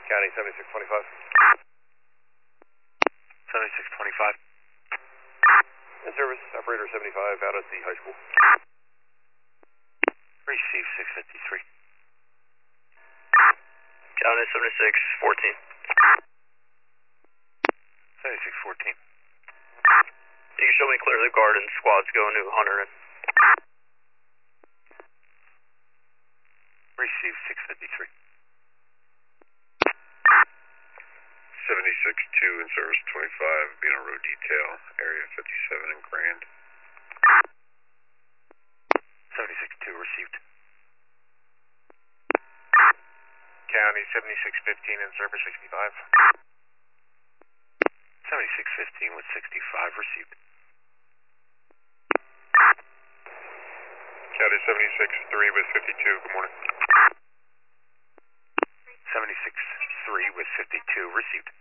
County 7625. 7625. In service, operator 75 out at the high school. Receive 653. County 7614. 7614. You can show me clear the garden, squad's going to Hunter. Receive 653. 76-2 in service 25, being on road detail, area 57 in Grand. 76-2 received. County 7615 in service 65. 7615 with 65 received. County 76-3 with 52, good morning. 76-3 with 52 received.